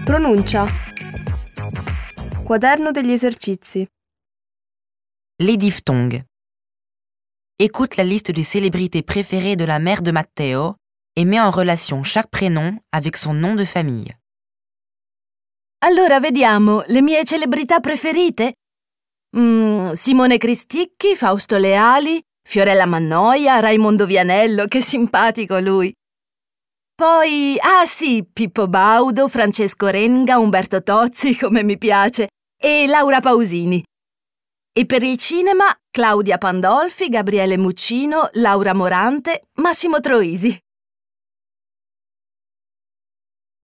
Pronuncia. Quaderno degli esercizi. Les diphtongues. Écoute la liste des célébrités préférées de la mère de Matteo et mets en relation chaque prénom avec son nom de famille. Allora vediamo le mie celebrità preferite. Simone Cristicchi, Fausto Leali, Fiorella Mannoia, Raimondo Vianello, che simpatico lui. Poi, sì, Pippo Baudo, Francesco Renga, Umberto Tozzi, come mi piace, e Laura Pausini. E per il cinema, Claudia Pandolfi, Gabriele Muccino, Laura Morante, Massimo Troisi.